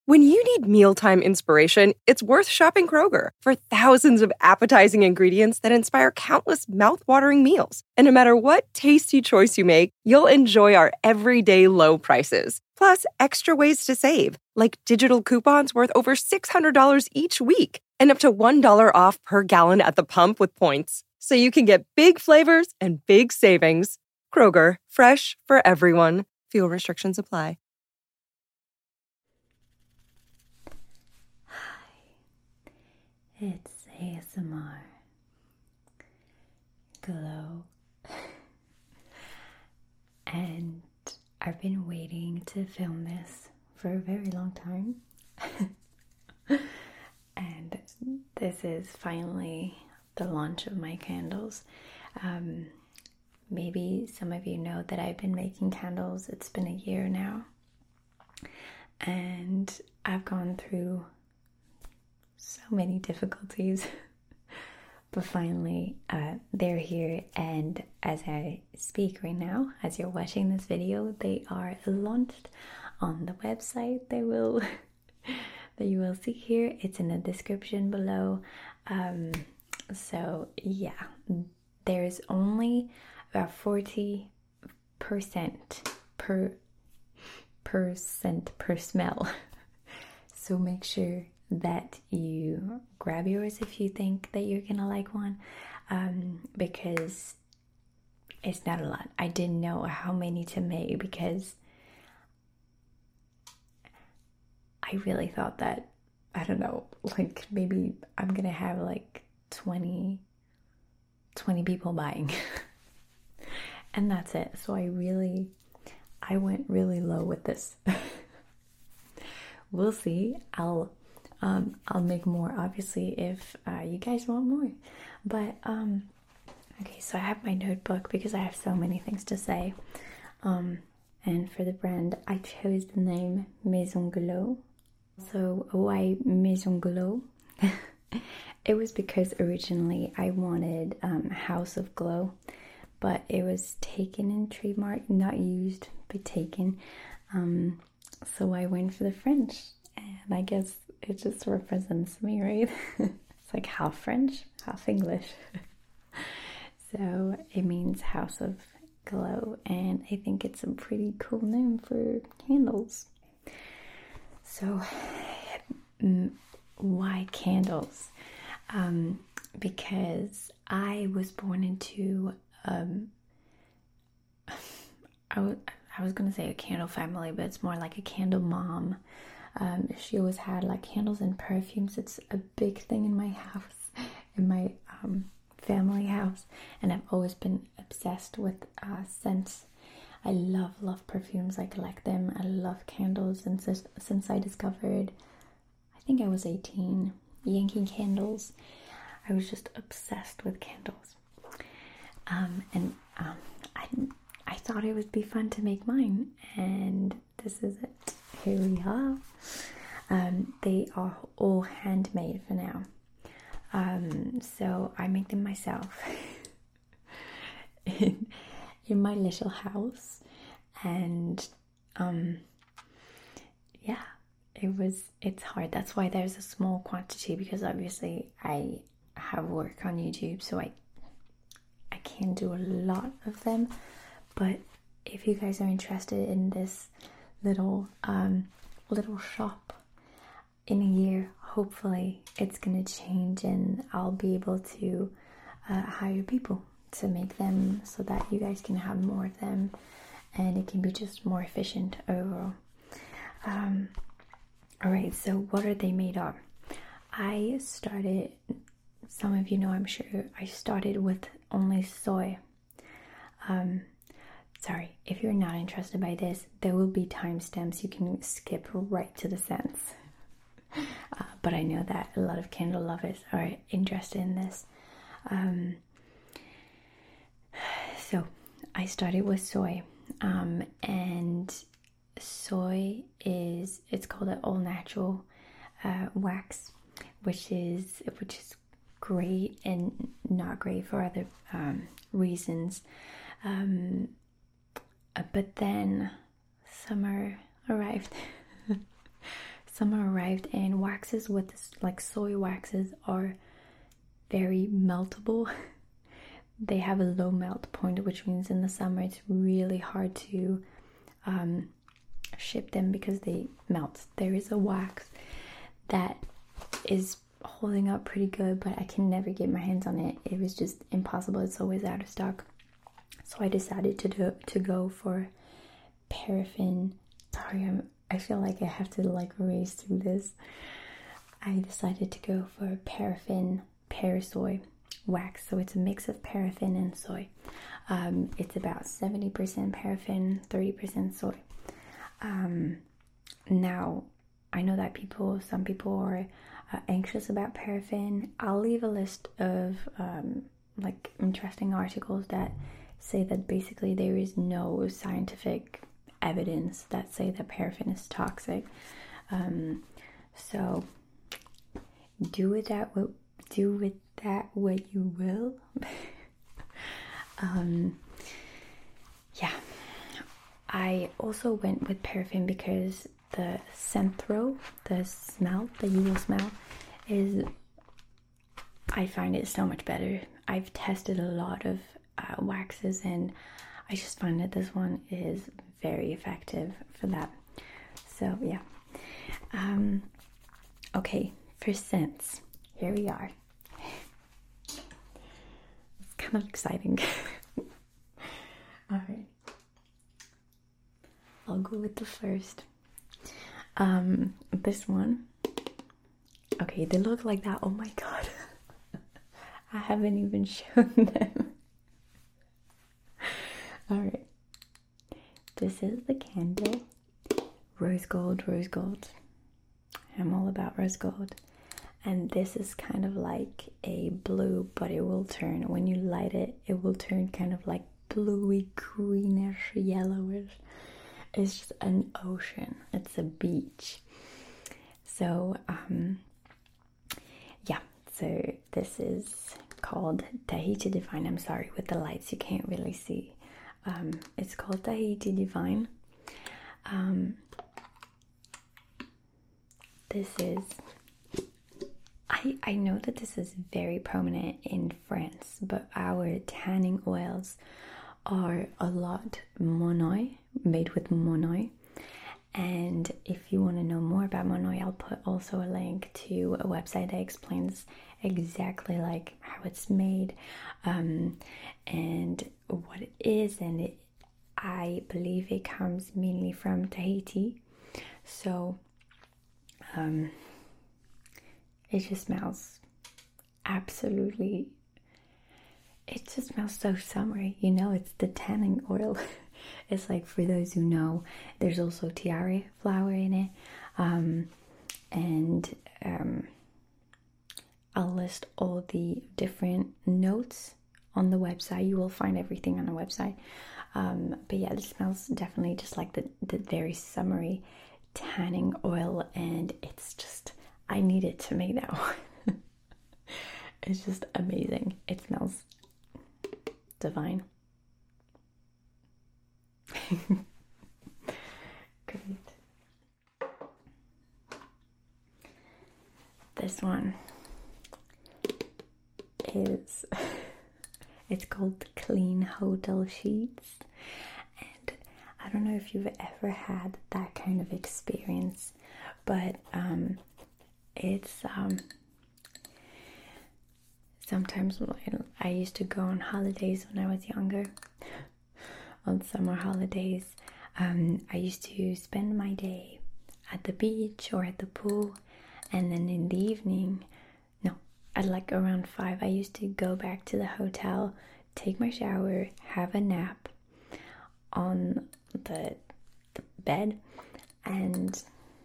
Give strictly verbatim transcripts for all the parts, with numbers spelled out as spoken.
When you need mealtime inspiration, it's worth shopping Kroger for thousands of appetizing ingredients that inspire countless mouth-watering meals. And no matter what tasty choice you make, you'll enjoy our everyday low prices. Plus, extra ways to save, like digital coupons worth over six hundred dollars each week and up to one dollar off per gallon at the pump with points. So you can get big flavors and big savings. Kroger, fresh for everyone. Fuel restrictions apply. It's A S M R Glow, and I've been waiting to film this for a very long time, and this is finally the launch of my candles. Um, maybe some of you know that I've been making candles. It's been a year now, and I've gone through so many difficulties, but finally uh, they're here, and as I speak right now, as you're watching this video, they are launched on the website. They will that you will see here. It's in the description below. Um, so yeah, there's only about forty percent per percent per smell, so make sure that you grab yours if you think that you're gonna like one, um, because it's not a lot. I didn't know how many to make because I really thought that, I don't know, like maybe I'm gonna have like twenty, twenty people buying and that's it. So I really, I went really low with this. We'll see. I'll Um, I'll make more, obviously, if uh, you guys want more. But, um, okay, so I have my notebook because I have so many things to say. Um, and for the brand, I chose the name Maison Glow. So, why Maison Glow? It was because originally I wanted um, House of Glow, but it was taken in trademark, not used, but taken. Um, so I went for the French, and I guess it just represents me, right? It's like half French, half English. So it means House of Glow, and I think it's a pretty cool name for candles. So why candles? Um, because I was born into, um, I, w- I was going to say a candle family, but it's more like a candle mom. Um, she always had like candles and perfumes. It's a big thing in my house, in my um, family house, and I've always been obsessed with uh, scents. I love, love perfumes. I collect them. I love candles, and since, since I discovered, I think I was eighteen, Yankee Candles, I was just obsessed with candles. Um, and um, I, I thought it would be fun to make mine, and this is it. Here we are. Um, they are all handmade for now. Um, so I make them myself in, in my little house. And um, yeah, it was, it's hard. That's why there's a small quantity, because obviously I have work on YouTube, so I, I can't do a lot of them. But if you guys are interested in this little um little shop, in a year hopefully it's gonna change, and I'll be able to uh, hire people to make them so that you guys can have more of them, and it can be just more efficient overall. Um all right, so what are they made of? I started, some of you know, I'm sure, I started with only soy. um Sorry, if you're not interested by this, there will be timestamps. You can skip right to the scents. Uh, but I know that a lot of candle lovers are interested in this. Um, so I started with soy, um, and soy is, it's called an all natural uh, wax, which is which is great and not great for other um, reasons. Um, But then summer arrived. summer arrived, and waxes with this, like soy waxes are very meltable. They have a low melt point, which means in the summer it's really hard to um, ship them because they melt. There is a wax that is holding up pretty good, but I can never get my hands on it. It was just impossible. It's always out of stock. So I decided to do to go for paraffin. Sorry, I'm, I feel like I have to like race through this. I decided to go for paraffin parasoy wax. So it's a mix of paraffin and soy. Um, it's about seventy percent paraffin, thirty percent soy. Um, now, I know that people, some people are uh, anxious about paraffin. I'll leave a list of um, like interesting articles that say that basically there is no scientific evidence that say that paraffin is toxic. Um, so do with that what do with that what you will. um, yeah, I also went with paraffin because the scent throw, the smell that you will smell, is, I find it so much better. I've tested a lot of uh, waxes, and I just find that this one is very effective for that. So yeah. Um, okay, for scents, here we are. It's kind of exciting. All right, I'll go with the first. Um, this one. Okay, they look like that. Oh my god. I haven't even shown them. Alright. This is the candle. Rose gold, rose gold. I'm all about rose gold. And this is kind of like a blue, but it will turn, when you light it, it will turn kind of like bluey, greenish, yellowish. It's just an ocean. It's a beach. So, um, yeah. So this is called Tahiti Divine. I'm sorry, with the lights you can't really see. Um, it's called Tahiti Divine. Um, this is, I, I know that this is very prominent in France, but our tanning oils are a lot monoi, made with monoi. And if you want to know more about monoi, I'll put also a link to a website that explains exactly like how it's made, um, and what it is. And it, I believe it comes mainly from Tahiti. So um, it just smells absolutely, it just smells so summery. You know, it's the tanning oil. It's like, for those who know, there's also tiare flower in it. Um, and um, I'll list all the different notes on the website. You will find everything on the website. Um, but yeah, it smells definitely just like the, the very summery tanning oil. And it's just, I need it to make that one. It's just amazing. It smells divine. Great. This one is, it's called Clean Hotel Sheets, and I don't know if you've ever had that kind of experience, but um, it's um, sometimes I used to go on holidays when I was younger. On summer holidays, um, I used to spend my day at the beach or at the pool, and then in the evening, no, at like around five, I used to go back to the hotel, take my shower, have a nap on the, the bed, and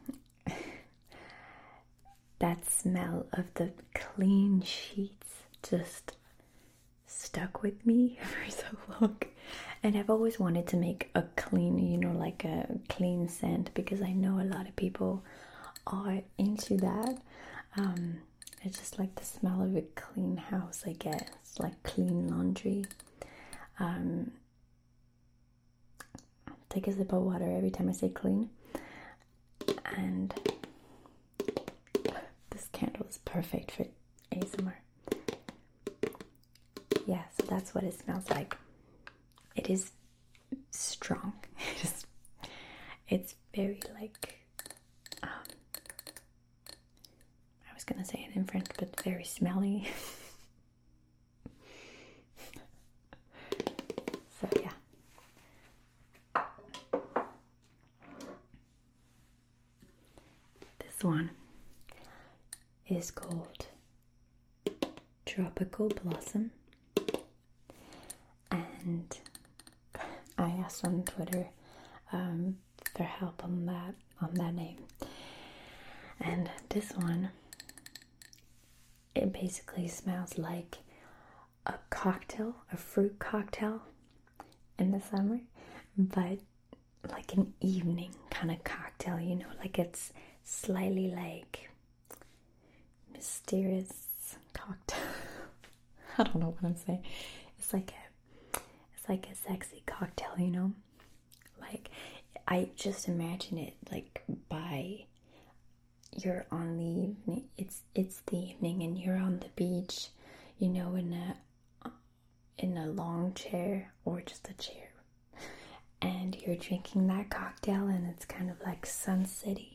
that smell of the clean sheets just stuck with me for so long. And I've always wanted to make a clean, you know, like a clean scent, because I know a lot of people are into that. Um, it's just like the smell of a clean house, I guess, like clean laundry. Um, take a sip of water every time I say clean. And is perfect for A S M R. Yeah, so that's what it smells like. It is strong. It is, it's very like, um, I was gonna say it in French, but very smelly. So yeah. This one is called Tropical Blossom, and I asked on Twitter um, for help on that on that name. And this one, it basically smells like a cocktail, a fruit cocktail in the summer, but like an evening kind of cocktail, you know, like it's slightly like mysterious cocktail. I don't know what I'm saying. It's like a, it's like a sexy cocktail, you know. Like I just imagine it like by you're on the evening. It's it's the evening and you're on the beach, you know, in a in a long chair or just a chair, and you're drinking that cocktail, and it's kind of like sunsetty.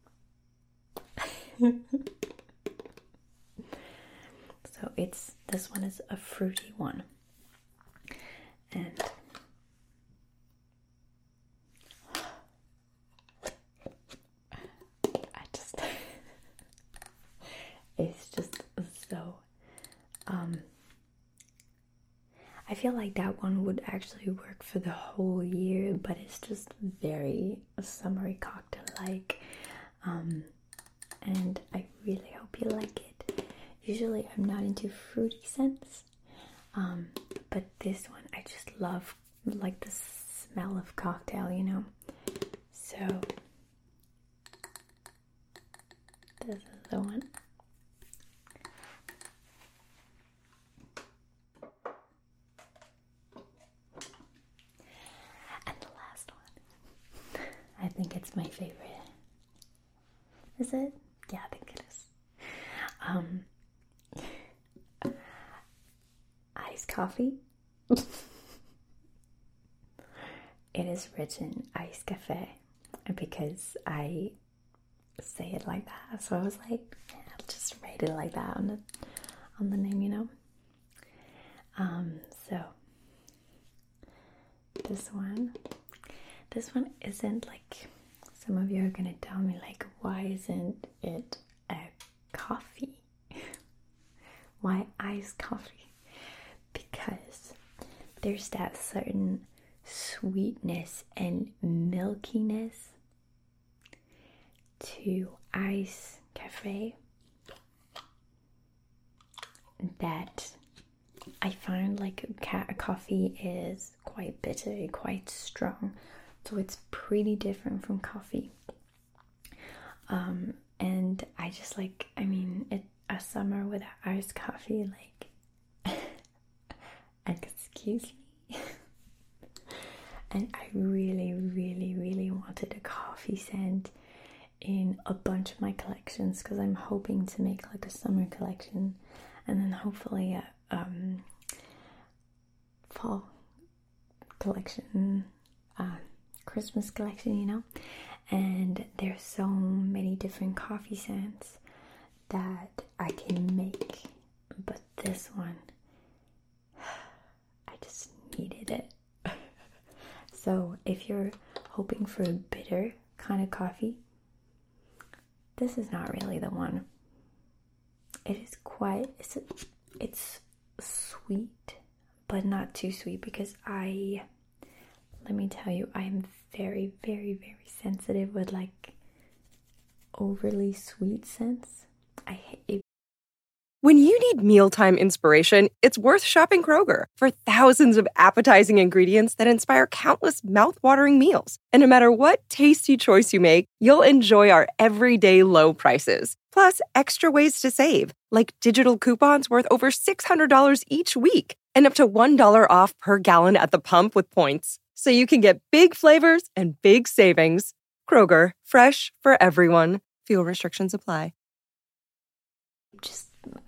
So it's this one is a fruity one, and I just it's just so um I feel like that one would actually work for the whole year, but it's just very summery cocktail like, um and I really hope you like it. Usually I'm not into fruity scents, um, but this one I just love, like the smell of cocktail, you know. So this is the one. And the last one. I think it's my favorite. Is it? Yeah, I think it is. Um, iced coffee. It is written iced cafe because I say it like that. So I was like, yeah, I'll just write it like that on the on the name, you know. Um, so this one, this one isn't like. Some of you are gonna tell me like, why isn't it a coffee? Why iced coffee? Because there's that certain sweetness and milkiness to iced cafe that I find like ca- coffee is quite bitter, quite strong. So it's pretty different from coffee. Um, and I just like, I mean, it, a summer with iced coffee, like, excuse me. And I really, really, really wanted a coffee scent in a bunch of my collections because I'm hoping to make like a summer collection and then hopefully a um, fall collection. Uh, Christmas collection, you know, and there's so many different coffee scents that I can make, but this one I just needed it. So if you're hoping for a bitter kind of coffee, this is not really the one. It is quite it's it's sweet, but not too sweet because I let me tell you, I am very, very, very sensitive with like overly sweet scents. I hate it. When you need mealtime inspiration, it's worth shopping Kroger for thousands of appetizing ingredients that inspire countless mouth-watering meals. And no matter what tasty choice you make, you'll enjoy our everyday low prices. Plus, extra ways to save, like digital coupons worth over six hundred dollars each week and up to one dollar off per gallon at the pump with points. So you can get big flavors and big savings. Kroger, fresh for everyone. Fuel restrictions apply. just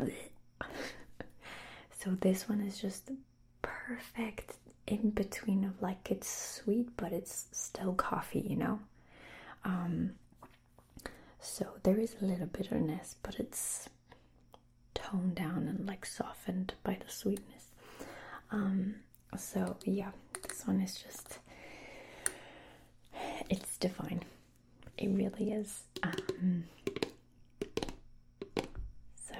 so this one is just perfect in between of like it's sweet but it's still coffee, you know. Um so there is a little bitterness, but it's toned down and like softened by the sweetness. Um so yeah, this one is just, it's divine. It really is. Um, so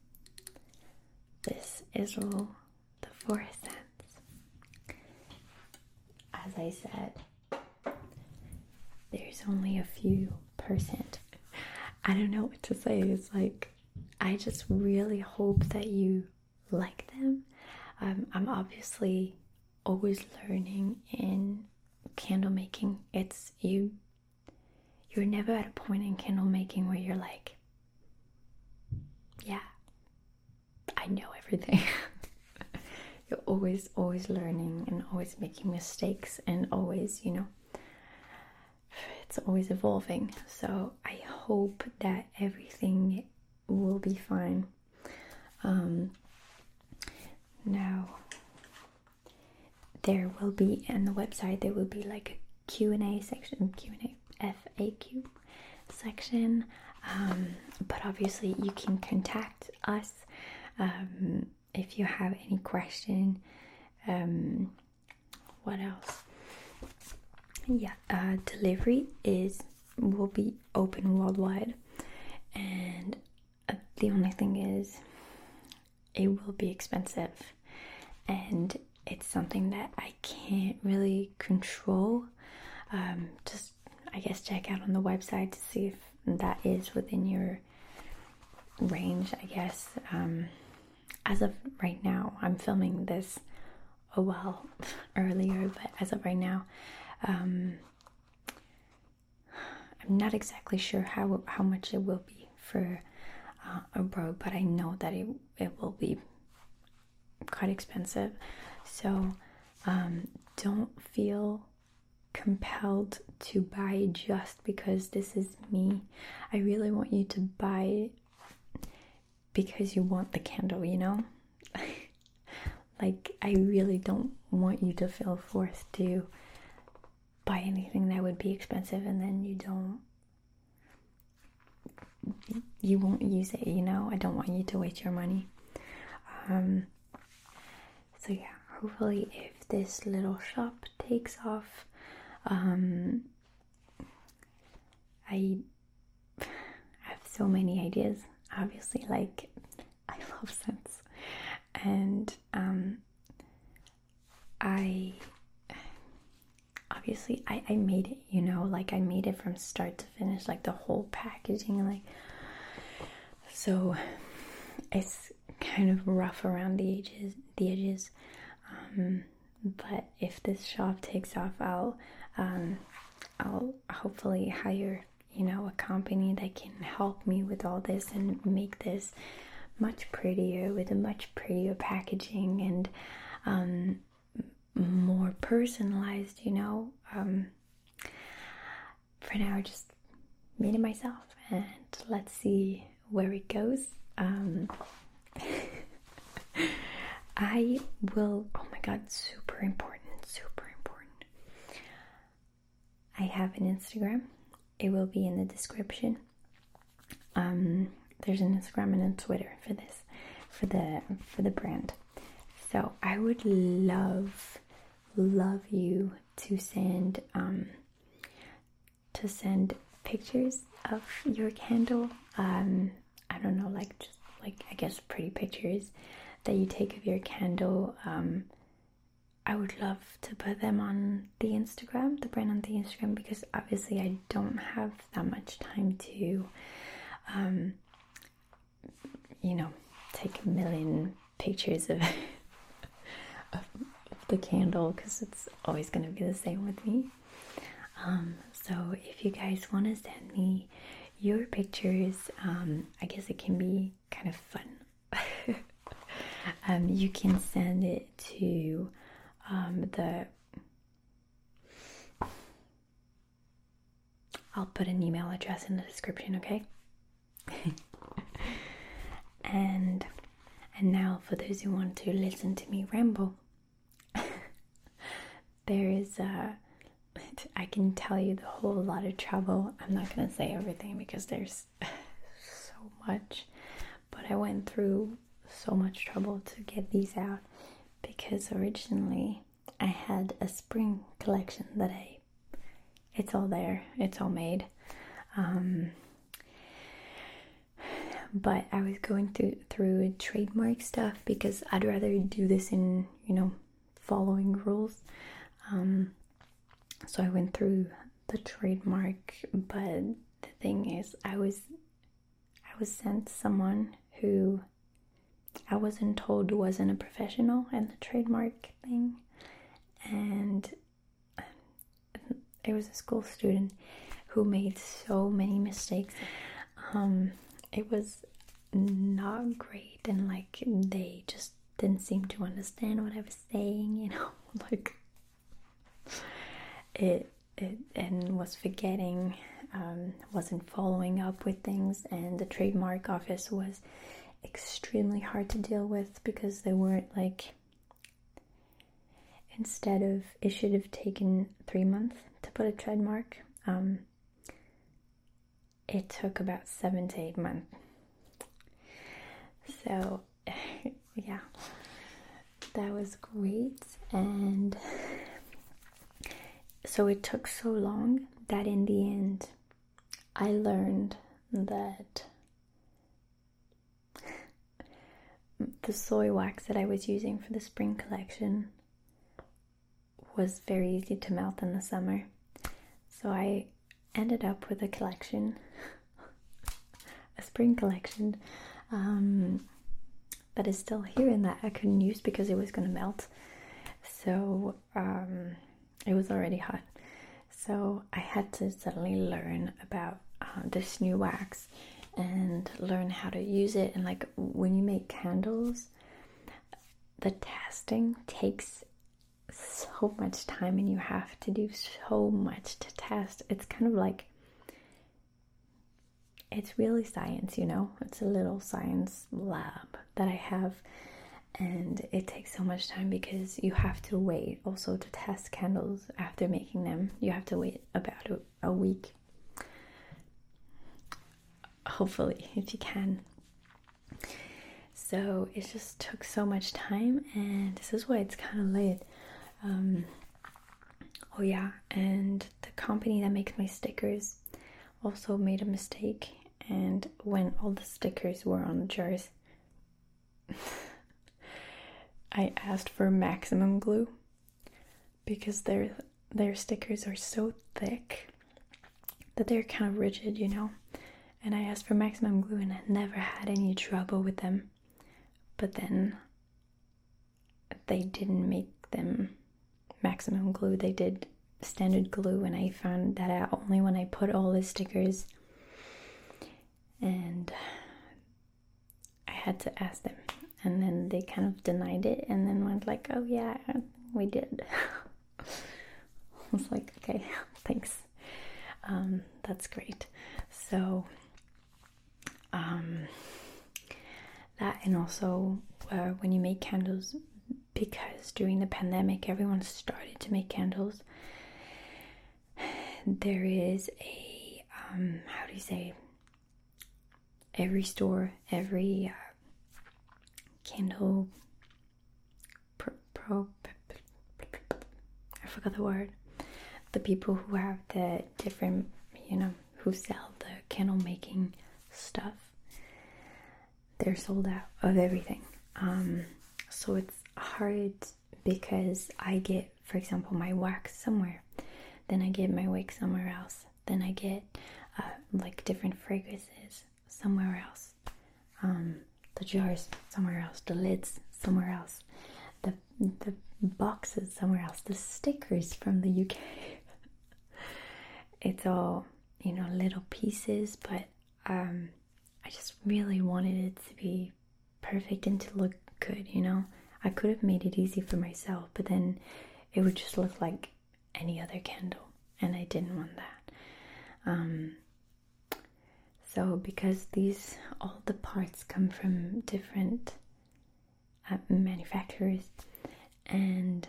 this is all the four cents. As I said, there's only a few percent. I don't know what to say. It's like, I just really hope that you like them. Um, I'm obviously always learning in candle making. It's you you're never at a point in candle making where you're like, yeah, I know everything. You're always always learning and always making mistakes, and always, you know, it's always evolving. So I hope that everything will be fine. Um now there will be, on the website, there will be like a Q and A section, Q and A, F A Q section. Um, but obviously you can contact us um, if you have any question. Um, what else? Yeah, uh, delivery is will be open worldwide, and uh, the only thing is it will be expensive, and it's something that I can't really control. Um, just, I guess, check out on the website to see if that is within your range, I guess. Um, as of right now, I'm filming this a while earlier, but as of right now, um, I'm not exactly sure how how much it will be for uh, a brogue, but I know that it, it will be quite expensive. So um, don't feel compelled to buy just because this is me. I really want you to buy because you want the candle, you know? Like, I really don't want you to feel forced to buy anything that would be expensive and then you don't, you won't use it, you know? I don't want you to waste your money. Um, so yeah. Hopefully, if this little shop takes off, um, I have so many ideas. Obviously, like, I love scents, and um, I obviously I, I made it. You know, like I made it from start to finish, like the whole packaging, like so. It's kind of rough around the edges. The edges. Um, but if this shop takes off, I'll um, I'll hopefully hire, you know, a company that can help me with all this and make this much prettier, with a much prettier packaging and um, more personalized, you know. Um, for now, just made it myself, and let's see where it goes. Um, I will, oh my god, super important, super important. I have an Instagram. It will be in the description. Um, there's an Instagram and a Twitter for this, for the, for the brand. So I would love, love you to send, um, to send pictures of your candle. Um, I don't know, like, just like, I guess, pretty pictures that you take of your candle. um I would love to put them on the Instagram, the brand on the Instagram, because obviously I don't have that much time to um you know, take a million pictures of of, of the candle, because it's always going to be the same with me. Um so if you guys want to send me your pictures, um I guess it can be kind of fun. Um, you can send it to um, the, I'll put an email address in the description, okay? And and now for those who want to listen to me ramble, there is a, I can tell you the whole lot of trouble. I'm not going to say everything because there's so much, but I went through so much trouble to get these out because originally I had a spring collection that I, it's all there, it's all made. Um, but I was going through through trademark stuff because I'd rather do this in, you know, following rules. Um, so I went through the trademark, but the thing is, I was I was sent someone who I wasn't told wasn't a professional in the trademark thing, and it was a school student who made so many mistakes. Um, it was not great, and like they just didn't seem to understand what I was saying, you know, like it, it and was forgetting, um, wasn't following up with things, and the trademark office was extremely hard to deal with because they weren't like, instead of, it should have taken three months to put a trademark, um, it took about seven to eight months. So, yeah, that was great. And so it took so long that in the end, I learned that the soy wax that I was using for the spring collection was very easy to melt in the summer. So I ended up with a collection, a spring collection, um, that is still here and that I couldn't use because it was going to melt. So um, it was already hot. So I had to suddenly learn about uh, this new wax and learn how to use it. And like when you make candles, the testing takes so much time and you have to do so much to test. It's kind of like, it's really science, you know, it's a little science lab that I have, and it takes so much time because you have to wait also to test candles after making them. You have to wait about a, a week, hopefully, if you can. So it just took so much time, and this is why it's kind of late. Um, oh yeah, and the company that makes my stickers also made a mistake, and when all the stickers were on the jars, I asked for maximum glue because their their stickers are so thick that they're kind of rigid, you know. And I asked for maximum glue and I never had any trouble with them. But then they didn't make them maximum glue, they did standard glue, and I found that out only when I put all the stickers, and I had to ask them, and then they kind of denied it and then went like, oh yeah, we did. I was like, okay, thanks, um, that's great. So um, that, and also uh, when you make candles, because during the pandemic everyone started to make candles, there is a um how do you say, every store, every uh, candle pro, pro I forgot the word, the people who have the different, you know, who sell the candle making stuff, they're sold out of everything. Um so it's hard because I get, for example, my wax somewhere, then I get my wick somewhere else, then I get uh, like different fragrances somewhere else, um, the jars somewhere else, the lids somewhere else, the the boxes somewhere else, the stickers from the U K. It's all, you know, little pieces, but um, I just really wanted it to be perfect and to look good, you know. I could have made it easy for myself, but then it would just look like any other candle, and I didn't want that. Um, so because these, all the parts come from different uh, manufacturers, and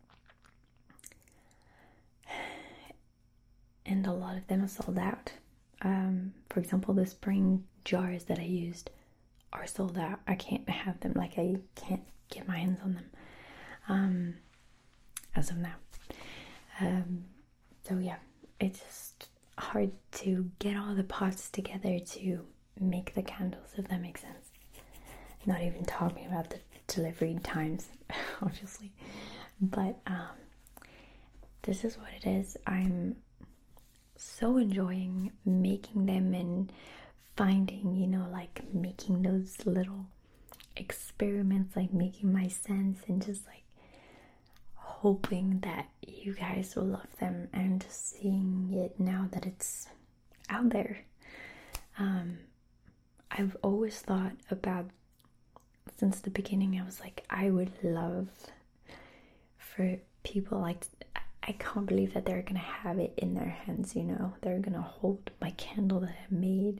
and a lot of them are sold out. Um, for example, the spring jars that I used are sold out. I can't have them, like I can't get my hands on them um, as of now. Um, so yeah, it's just hard to get all the parts together to make the candles, if that makes sense. Not even talking about the delivery times, obviously. But um, this is what it is. I'm so enjoying making them and finding, you know, like making those little experiments, like making my scents, and just like hoping that you guys will love them, and just seeing it now that it's out there. Um, I've always thought about, since the beginning, I was like, I would love for people, like, I can't believe that they're gonna have it in their hands, you know, they're gonna hold my candle that I made,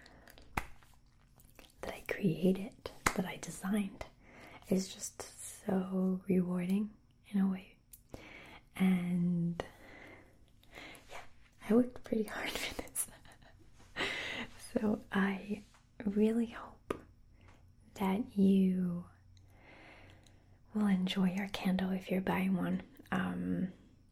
that I created, that I designed. It's just so rewarding in a way. And yeah, I worked pretty hard for this. So I really hope that you will enjoy your candle if you're buying one. Um,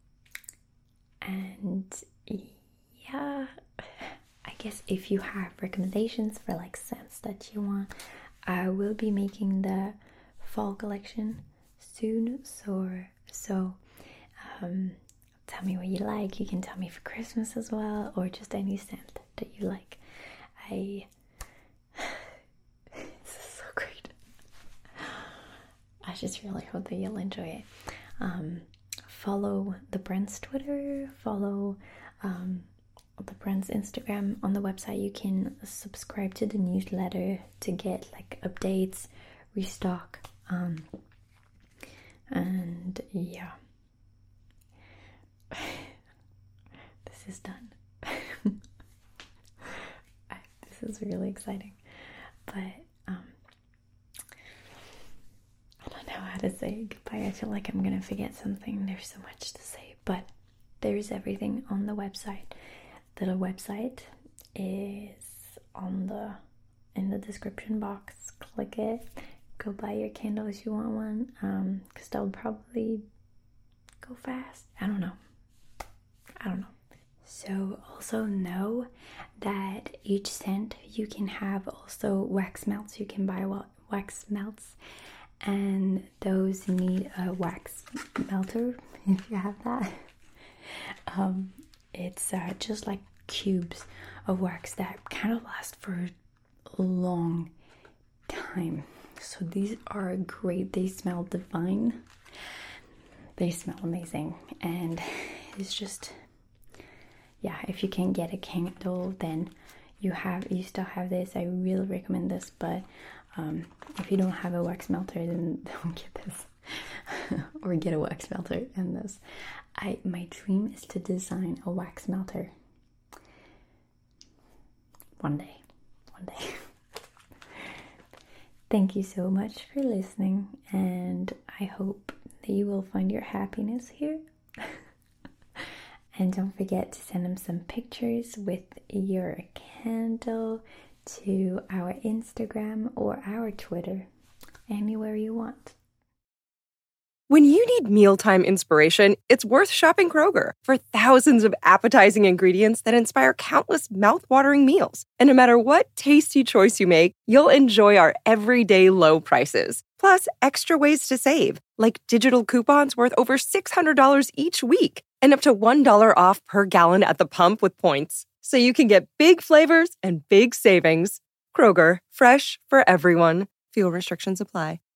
and yeah, I guess if you have recommendations for like scents that you want, I will be making the fall collection soon. So, so um, tell me what you like. You can tell me for Christmas as well, or just any scent that you like. I this is so great. I just really hope that you'll enjoy it. Um, follow the brand's Twitter, follow um, the brand's Instagram. On the website you can subscribe to the newsletter to get like updates, restock, um, and yeah, this is done. I, this is really exciting, but um, I don't know how to say goodbye. I feel like I'm gonna forget something. There's so much to say, but there's everything on the website. The website is on the in the description box. Click it. Go buy your candle if you want one. Um, because that will probably go fast. I don't know. I don't know. So also know that each scent you can have also wax melts. You can buy wax melts, and those need a wax melter if you have that. Um, it's uh, just like cubes of wax that kind of last for a long time. So these are great. They smell divine. They smell amazing, and it's just, yeah, if you can get a candle, then you have you still have this. I really recommend this, but um, if you don't have a wax melter, then don't get this. Or get a wax melter and this. I my dream is to design a wax melter. One day. One day. Thank you so much for listening, and I hope that you will find your happiness here. And don't forget to send them some pictures with your candle to our Instagram or our Twitter, anywhere you want. When you need mealtime inspiration, it's worth shopping Kroger for thousands of appetizing ingredients that inspire countless mouth-watering meals. And no matter what tasty choice you make, you'll enjoy our everyday low prices. Plus, extra ways to save, like digital coupons worth over six hundred dollars each week and up to one dollar off per gallon at the pump with points. So you can get big flavors and big savings. Kroger, fresh for everyone. Fuel restrictions apply.